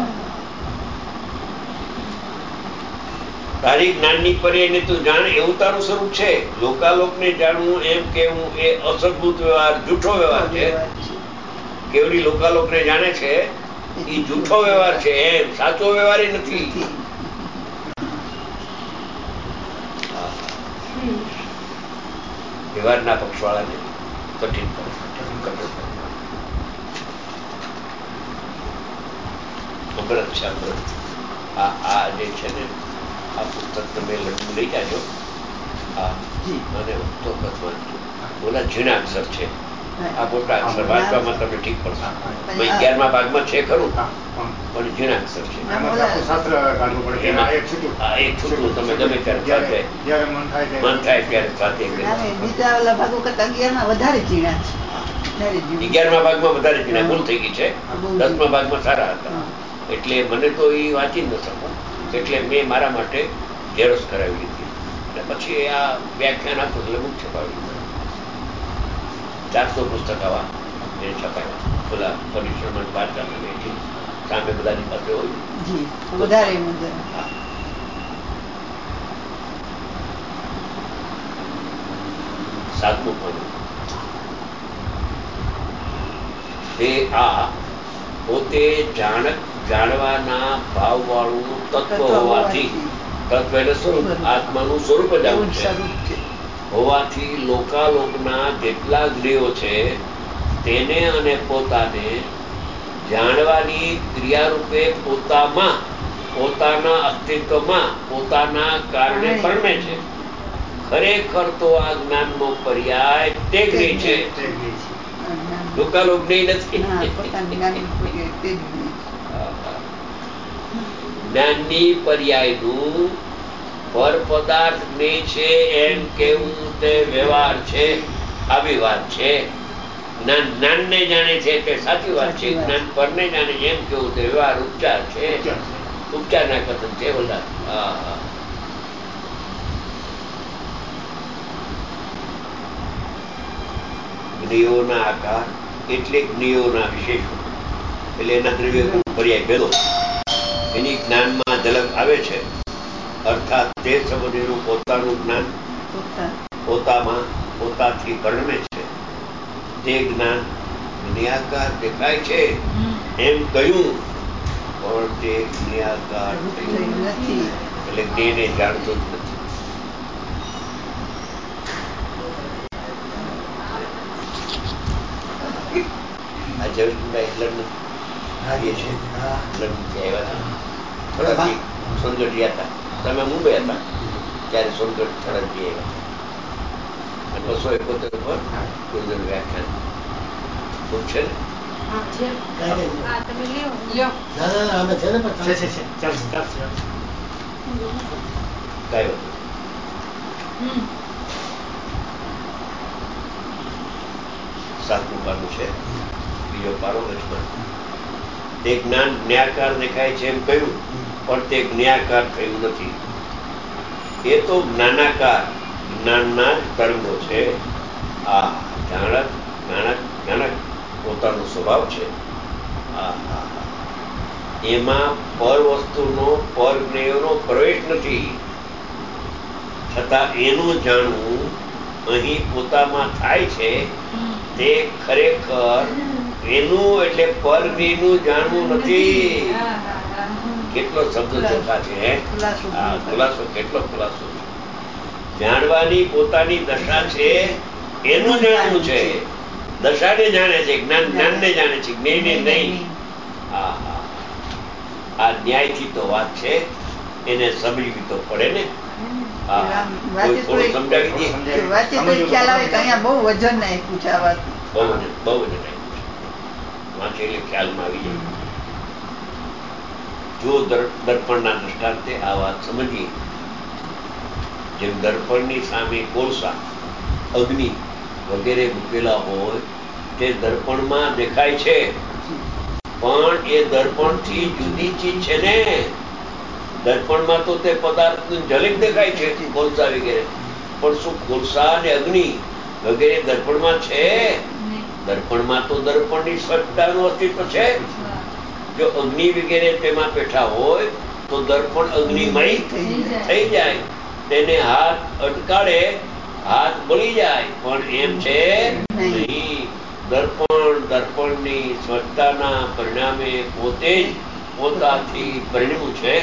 તારી જ્ઞાનની પર્યાયને તું જાણ એવું તારું સ્વરૂપ છે. લોકાલોકને જાણવું એમ કેવું એ અસદભૂત વ્યવહાર, જૂઠો વ્યવહાર છે. કેવડી લોકાલોકને જાણે છે એ જૂઠો વ્યવહાર છે, એમ સાચો વ્યવહાર નથી. વ્યવહારના પક્ષવાળાને કઠિન કરે. અમૃત છે, અમૃત. આ આ જે છે ને આ પુસ્તક તમે લઈ જાજો, અને ચોક્કસ વાંચજો. બોલા ઝીણા અક્ષર છે, આ મોટા અક્ષર વાંચવામાં તમને ઠીક પડશે. અગિયારમા ભાગમાં છે ખરું, પણ ઝીણા અક્ષર છે. એક છૂટું તમે ગમે ત્યારે મન થાય ત્યારે સાથે. બીજા ઓલા ભાગો કરતા અગિયારમાં વધારે ઝીણા છે. અગિયારમા ભાગમાં વધારે ઝીણા, ભૂલ થઈ ગઈ છે. દસમા ભાગમાં સારા હતા, એટલે મને તો એ વાંચી ન શકું, એટલે મેં મારા માટે ઝેરોક્ષ કરાવી લીધી, અને પછી આ વ્યાખ્યાન આપું એટલે બુક છપાવી. ચારસો પુસ્તક આવા એ છપાયા, પેલા પરિશ્રમ વાંચતા સામે બધાની પાસે હોય વધારે. સાતમું પાનું, તે આ પોતે જાણ જાણવાના ભાવ વાળું તત્વ હોવાથી, તત્વ એટલે સ્વરૂપ, આત્માનું સ્વરૂપ જ આવું છે હોવાથી લોકાલોકના જેટલા જ્ઞેયો છે તેને અને પોતાને જાણવાની ક્રિયારૂપે પોતામાં, પોતાના અસ્તિત્વમાં, પોતાના કારણે પરમે છે. ખરેખર તો આ જ્ઞાનનો પર્યાય તે જ્ઞેય છે, લોકાલોક જ્ઞેય નથી. જ્ઞાનની પર્યાયનું પર પદાર્થ જ્ઞેય છે એમ કેવું તે વ્યવહાર છે, આવી વાત છે. જ્ઞાન જ્ઞાનને જાણે છે તે સાચી વાત છે, જ્ઞાન પરને જાણે એમ કેવું તે વ્યવહાર ઉપચાર છે, ઉપચારના કથન છે બધા. હા હા. જ્ઞેયોના આકાર એટલે જ્ઞેયોના વિશેષો, એટલે એના દ્રવ્ય પર્યાય ભેદો એની જ્ઞાનમાં ઝલક આવે છે. અર્થાત તે સંબંધીનું પોતાનું જ્ઞાન પોતામાં પોતાથી પરિણમે છે. તે જ્ઞાન જ્ઞાકાર દેખાય છે એમ કહ્યું, પણ તે જ્ઞાકાર નથી. એટલે તેને જાણતો જ નથી. આ જયેશભાઈ લંડન આવીએ છે, લંડનથી આવ્યા હતા, થોડાથી સોનગઢ ગયા હતા. તમે મુંબઈ હતા ત્યારે સોનગઢ થોડાથી આવ્યા હતા. બસો એકોતેર પર ગુરુદેવ વ્યાખ્યાન ખૂબ છે ને. કયો સાતમું પાનું છે, બીજો પારો લક્ષ્મણ. તે જ્ઞાન જ્ઞાકાર દેખાય છે એમ કહ્યું, પણ તે જ્ઞાકાર થયું નથી. એ તો જ્ઞાનાકાર જ્ઞાનના જ તરંગો છે. આ જાણક જ્ઞાનક જ્ઞાનક પોતાનો સ્વભાવ છે. આ એમાં પર વસ્તુનો પર જ્ઞેયનો પ્રવેશ નથી. છતાં એનું જાણવું અહીં પોતામાં થાય છે. તે ખરેખર એનું એટલે પર જ્ઞેયનું જાણવું નથી. કેટલો શબ્દ ચોખા છે, ખુલાસો કેટલો ખુલાસો છે. જાણવાની પોતાની દશા છે, એનું જાણવું છે. દશાને જાણે છે, જ્ઞાન જ્ઞાનને જાણે છે, જ્ઞેયને નહીં. હા હા, આ ન્યાયથી તો વાત છે, એને સમજવી તો પડે ને. થોડું સમજાવી દઈએ. બહુ વજન નાખ્યું છે આ વાત. બહુ વજન બહુ વજન નાખ્યું છે. વાંચે એટલે ખ્યાલમાં આવી જાય. જો દર્પણના દ્રષ્ટાંતે આ વાત સમજીએ, જેમ દર્પણની સામે કોલસા, અગ્નિ વગેરે મૂકેલા હોય તે દર્પણમાં દેખાય છે, પણ એ દર્પણથી જુદી ચીજ છે ને. દર્પણમાં તો તે પદાર્થનું ઝલક દેખાય છે, કોલસા વગેરે, પણ શું કોલસા અને અગ્નિ વગેરે દર્પણમાં છે? દર્પણમાં તો દર્પણની સ્વચ્છતાનું અસ્તિત્વ છે. જો અગ્નિ વગેરે તેમાં બેઠા હોય તો દર્પણ અગ્નિમય થઈ જાય. તેને હાથ અટકાડે, હાથ બળી જાય, પણ એમ છે નહીં. દર્પણ દર્પણની સ્વચ્છતાના પરિણામે પોતે જ પોતાથી પરિણમ્યું છે.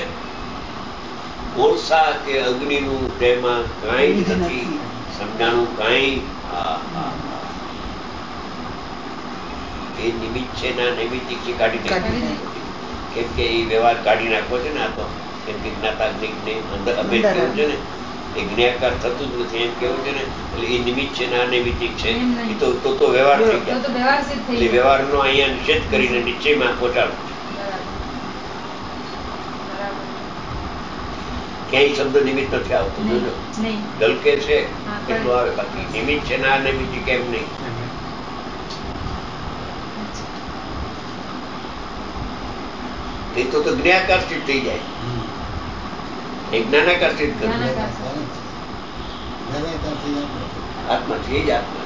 કોલસા કે અગ્નિનું તેમાં કાંઈ જ નથી. સમજાણું કાંઈ? એ નિમિત્ત છે ના નૈમિત્તિક છે કાઢી નાખી. કેમ કે એ વ્યવહાર કાઢી નાખવો છે ને. આ તો કેમ કે જ્ઞાતાગ્નિક ને અંદર અમે કેવું છે ને, એ જ્ઞાકાર થતું જ નથી એમ કેવું છે ને. એટલે એ નિમિત્ત છે ના નૈમિત્તિક છે, એ તો તો વ્યવહાર થઈ ગયા. એટલે વ્યવહારનો અહીંયા નિષેધ કરીને નિશ્ચયમાં પહોંચાડો. ક્યાંય શબ્દ નિમિત્ત નથી આવતો. જોજો ગલકે છે એટલું આવે, બાકી નિમિત્ત છે ના નૈમિત્તિક કેમ નહીં. એ તો તો જ્ઞાકાર સ્થિત થઈ જાય. એક જ્ઞાનાકાર સ્થિત કરે. આત્મા છે જ આત્મા.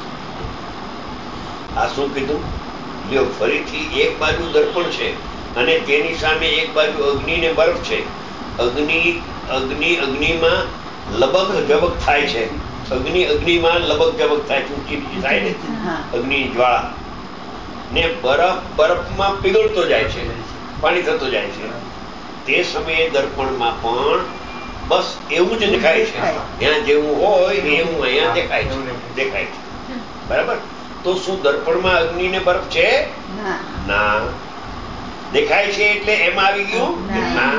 આ શું કીધું? લ્યો ફરીથી એક બાજુ દર્પણ છે અને તેની સામે એક બાજુ અગ્નિ ને બરફ છે. અગ્નિ અગ્નિ અગ્નિમાં લબક જબક થાય છે. અગ્નિ અગ્નિમાં લબક જબક થાય છે, ઊંચી નીચી થાય ને અગ્નિ જ્વાળા. ને બરફ બરફમાં પીગળતો જાય છે, પાણી થતો જાય છે. તે સમયે દર્પણમાં પણ બસ એવું જ દેખાય છે. ત્યાં જેવું હોય એવું અહીંયા દેખાય છે દેખાય છે બરાબર. તો શું દર્પણમાં અગ્નિ ને બરફ છે? ના. દેખાય છે એટલે એમાં આવી ગયું ના.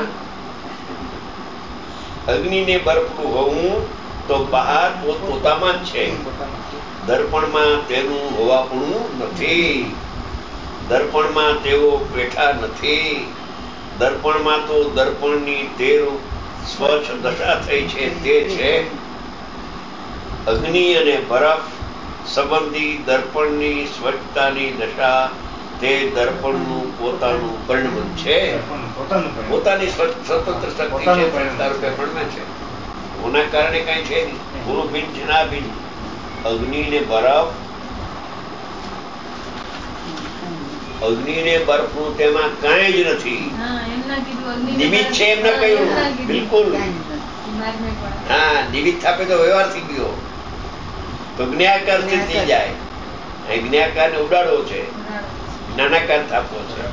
અગ્નિ ને બરફનું હોવું તો બહાર પોતામાં જ છે. દર્પણમાં તેનું હોવાપણું નથી. દર્પણમાં તેઓ બેઠા નથી. દર્પણમાં તો દર્પણની તે સ્વચ્છ દશા થઈ છે તે છે. અગ્નિ અને બરફ સંબંધી દર્પણની સ્વચ્છતાની દશા તે દર્પણનું પોતાનું પરિણમન છે. પોતાની સ્વતંત્ર શક્તિ છે, સ્વચ્છતા રૂપે પરિણમે છે. ઓના કારણે કાંઈ છે નહીં. પૂરું ભિન્ન છે ના ભિન્ન. અગ્નિ ને બરફ અગ્નિ ને બરફ નું તેમાં કાંઈ જ નથી. નિમિત્ત છે એમ ના કહ્યું. બિલકુલ હા, નિમિત્ત થાપે તો વ્યવહાર થઈ ગયો, તો જ્ઞાકાર થઈ જાય. અહીં જ્ઞાકાર ને ઉડાડવો છે, જ્ઞાનાકાર થાપવો છે.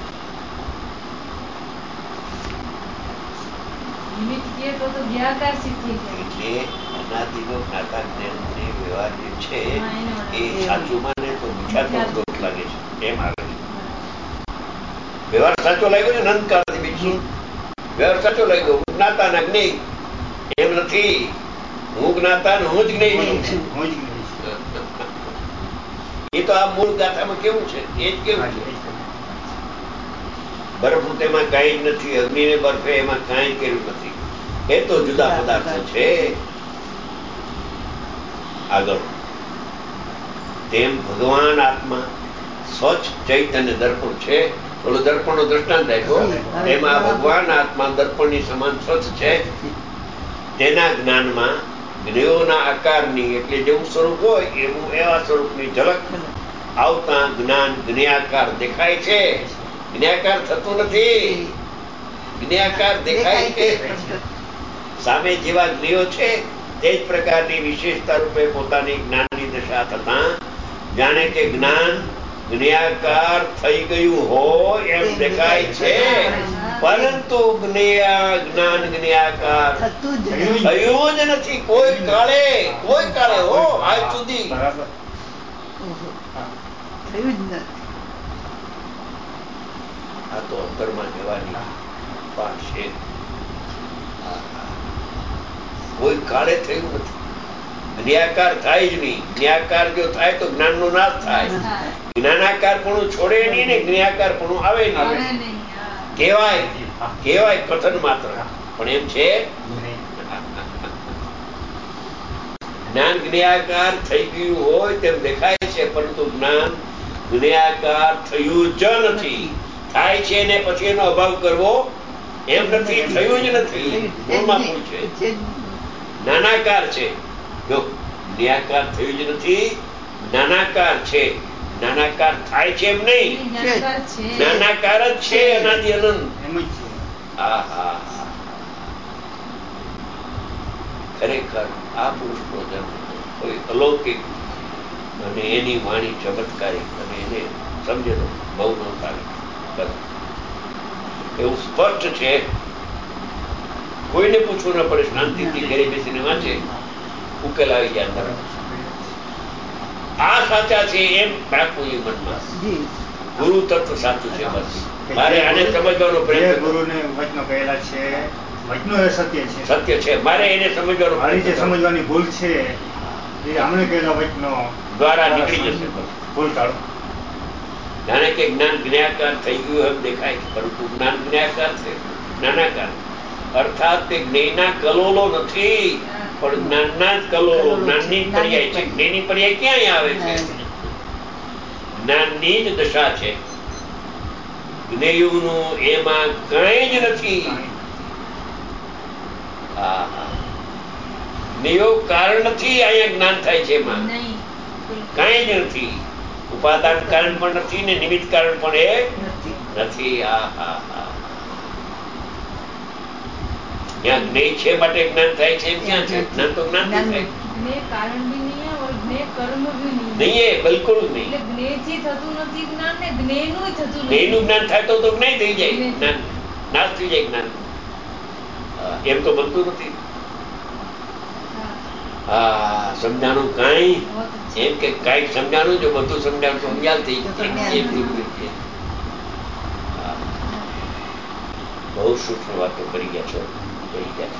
એટલે અનાદિનો જ્ઞાતા જ્ઞાન વ્યવહાર જે છે એ સાચું માને તો મીઠા તો દોષ લાગે છે. એમ આવે વ્યવહાર સાચો લાગ્યો ને અનંતકાળથી બીજું વ્યવહાર સાચો લાગ્યો. હું જ્ઞાતા ના જ્ઞેય એમ નથી, હું જ્ઞાતા ને હું જ જ્ઞેય છું. એ તો આ મૂળ ગાથામાં કેવું છે એ જ કેવું છે. બરફ તેમાં કઈ જ નથી, અગ્નિ ને બરફે એમાં કઈ કર્યું નથી, એ તો જુદા પદાર્થો છે. આગળ તેમ ભગવાન આત્મા સ્વચ્છ ચૈતન્ય દર્પણ છે. થોડું દર્પણ નો દ્રષ્ટાંત આપ્યો. તેમાં ભગવાન આત્મા દર્પણ ની સમાન સ્વચ્છ છે. તેના જ્ઞાનમાં જ્ઞેયોના આકારની એટલે જેવું સ્વરૂપ હોય એવું એવા સ્વરૂપની ઝલક આવતા જ્ઞાન જ્ઞેયાકાર દેખાય છે. જ્ઞેયાકાર થતું નથી, જ્ઞેયાકાર દેખાય છે. સામે જેવા જ્ઞેયો છે તે જ પ્રકારની વિશેષતા રૂપે પોતાની જ્ઞાનની દશા થતા જાણે કે જ્ઞાન જ્ઞેયાકાર થઈ ગયું હોય એમ દેખાય છે. પરંતુ જ્ઞેયા જ્ઞાન જ્ઞેયાકાર થયું જ નથી કોઈ કાળે, કોઈ કાળે હો આજ સુધી થયું જ નથી. આ તો અંતરમાં જવાની વાત છે. કોઈ કાળે થયું નથી, જ્ઞેયાકાર થાય જ નહીં. જ્ઞેયાકાર જો થાય તો જ્ઞાન નો નાશ થાય. જ્ઞાનાકાર પણ છોડે નહીં ને જ્ઞેયાકાર પણ આવે નહીં. કહેવાય કહેવાય કથન માત્ર, પણ એમ છે જ્ઞાન જ્ઞેયાકાર થઈ ગયું હોય તેમ દેખાય છે, પરંતુ જ્ઞાન જ્ઞેયાકાર થયું જ નથી. થાય છે ને પછી એનો અભાવ કરવો એમ નથી, થયું જ નથી. મૂળમાં ભૂલ છે, નાનાકાર છે. જો જ્ઞેયાકાર થયું જ નથી, નાનાકાર છે. નાનાકાર થાય છે એમ નહીં, નાનાકાર જ છે અનાદિ અનંત. આહા, ખરેખર આ પુરુષનો જન્મ કોઈ અલૌકિક અને એની વાણી ચમત્કારી અને એને સમજે તો બહુ ન થાય. બસ એવું સ્પષ્ટ છે, કોઈને પૂછવું ન પડે. શાંતિથી ઘરે બેસીને વાંચે, ઉકેલ આવી જાય તરત. આ સાચા છે એમ રાખવું એ મનમાં. ગુરુ તત્વ સાચું છે. બસ મારે આને સમજવાનો પ્રયત્ન. ગુરુને વચનો કહેલા છે, વચનો એ સત્ય છે, સત્ય છે. મારે એને સમજવાનો મારી જે સમજવાની ભૂલ છે એ આમણે કહેલા વચનો દ્વારા નીકળી જશે. બસ ભૂલ ટાળો. જાણે કે જ્ઞાન જ્ઞાકાર થઈ ગયું એમ દેખાય છે, પરંતુ જ્ઞાન જ્ઞાકાર છે, જ્ઞાનાકાર. અર્થાત તે જ્ઞેયના કલોલો નથી, પણ જ્ઞાનના જ કલોલો. જ્ઞાનની પર્યાય છે. જ્ઞેયની પર્યાય ક્યાંય આવે છે? જ્ઞાનની જ દશા છે. જ્ઞેયનું એમાં કઈ જ નથી. જ્ઞેયો કારણ નથી અહીંયા જ્ઞાન થાય છે. એમાં કઈ જ નથી. ઉપાદાન કારણ પણ નથી ને નિમિત્ત કારણ પણ એ નથી. આ હા હા જ્ઞાન જ્ઞેય છે માટે જ્ઞાન થાય છે. એમ ક્યાં છે? જ્ઞાન તો જ્ઞાન થાય. નહીં, બિલકુલ નહીં. જ્ઞેયનું જ્ઞાન થાય તો જ્ઞેય થઈ જાય, જ્ઞાન નાશ થઈ જાય. જ્ઞાન એમ તો બનતું નથી. હા, સમજાણું કઈ એમ કે કઈક સમજાણું, જો બધું સમજાણું તો સમજાલ થઈ ગઈ. બહુ સૂક્ષ્મ વાતો કરી ગયા છો. કરી ગયા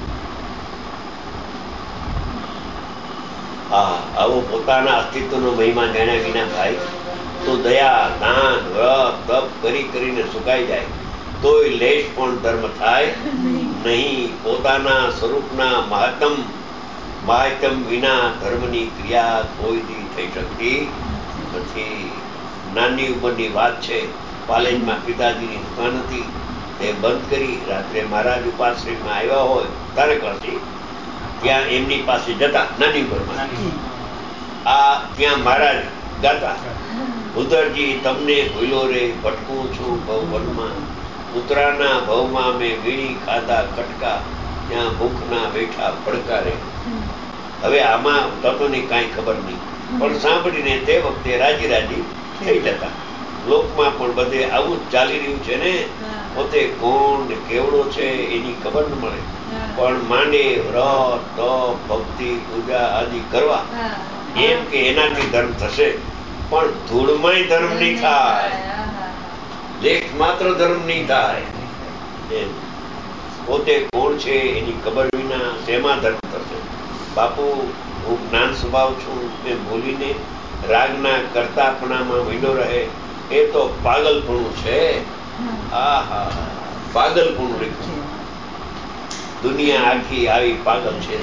હા, આવો પોતાના અસ્તિત્વનો મહિમા જાણ્યા વિના થાય તો દયા દાન વ્રત તપ કરી કરીને સુકાઈ જાય તોય લેશ પણ ધર્મ થાય નહીં. પોતાના સ્વરૂપના મહાત્મ મહાત્મ વિના ધર્મની ક્રિયા કોઈથી થઈ શકતી નથી. નાની ઉંમરની વાત છે. પાલેજમાં પિતાજીની દુકાન હતી, તે બંધ કરી રાત્રે મહારાજ ઉપાશ્રયમાં આવ્યા હોય તારકવાસી, ત્યાં એમની પાસે જતા નાની ઉંમરમાં. આ ત્યાં મહારાજ ગાતા, ઉદરજી તમને ભૂલો રે ભટકું છું ભવવનમાં, ઉતરાના ભવમાં મેં વીણી ખાધા કટકા, ત્યાં ભૂખના બેઠા પડકારે. હવે આમાં તત્વની કાંઈ ખબર નહીં, પણ સાંભળીને તે વખતે રાજી રાજી થઈ જતા. લોકમાં પણ બધે આવું જ ચાલી રહ્યું છે ને. પોતે કોણ ને કેવડો છે એની ખબર ન મળે, પણ માંડે વ્રત તપ ભક્તિ પૂજા આદિ કરવા એમ કે એનાથી ધર્મ થશે, પણ ધૂળમાંય ધર્મ નહીં થાય, લેખ માત્ર ધર્મ નહીં થાય. એમ પોતે કોણ છે એની ખબર વિના શેમાં ધર્મ થશે? બાપુ હું જ્ઞાન સ્વભાવ છું એમ ભૂલીને રાગના કરતાપણામાં મીંડો રહે એ તો પાગલપણું છે. આહા પાગલપણું લીધું. દુનિયા આખી આવી પાગલ છે.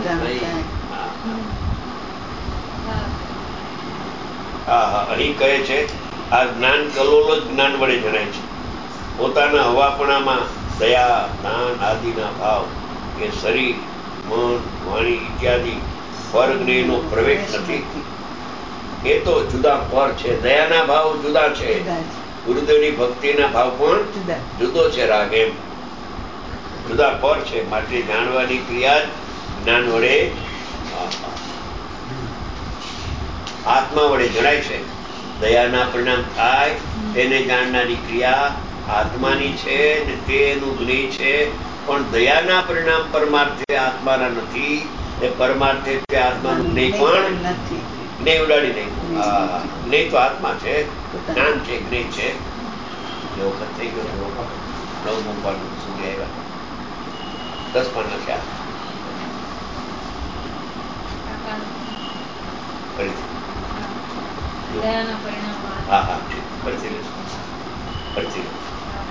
આહા અહીં કહે છે આ જ્ઞાન કલોલો જ જ્ઞાન વડે જણાય છે. પોતાના હવાપણામાં દયા દાન આદિના ભાવ કે શરીર મન વાણી ઇત્યાદિ પર જ્ઞેયનો પ્રવેશ નથી. એ તો જુદા પર છે. દયાના ભાવ જુદા છે, ગુરુદેવની ભક્તિના ભાવ પણ જુદો છે. રાગ એમ જુદા પર છે. માટે જાણવાની ક્રિયા જ જ્ઞાન વડે આત્મા વડે જણાય છે. દયાના પરિણામ થાય તેને જાણનારી ક્રિયા આત્માની છે ને તેનું જ્ઞેય છે. પણ દયાના પરિણામ પરમાર્થે આત્માના નથી. એ પરમાર્થે તે આત્માનું જ્ઞેય પણ નથી. જ્ઞેય ઉડાડી નહીં. જ્ઞેય તો આત્મા છે, જ્ઞાન છે, જ્ઞેય છે. જે વખત થઈ ગયો નવમું પાનું સુધી આવ્યા, દસ પાના થયા. હા હા ઠીક, ફરીથી લેશું, ફરીથી લેશું.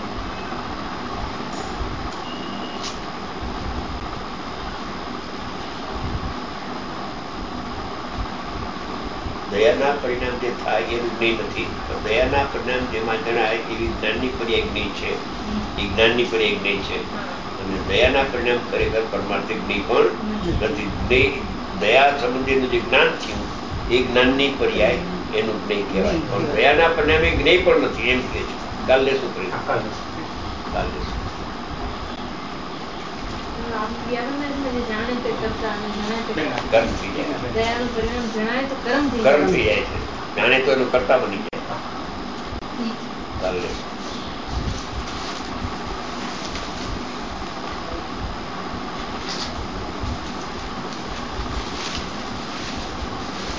દયાના પરિણામ જે થાય એનું જ્ઞેય નથી, પણ દયાના પરિણામ જેમાં જણાય એવી જ્ઞાનની પર્યાય જ્ઞેય છે. એ જ્ઞાનની પર્યાય જ્ઞેય છે. અને દયાના પરિણામ ખરેખર પરમાર્થિક જ્ઞેય પણ નથી. જ્ઞેય દયા સંબંધીનું જે જ્ઞાન થયું એ જ્ઞાનની પર્યાય એનું જ્ઞેય કહેવાય. પણ દયાના પરિણામે જ્ઞેય પણ નથી એમ કે છે. કાલ લેશું કરી કાલ લેશું. કર્મ થઈ જાય, કર્મ થઈ જાય છે. જાણે તો એનું કરતા બની જાય. ચાલે.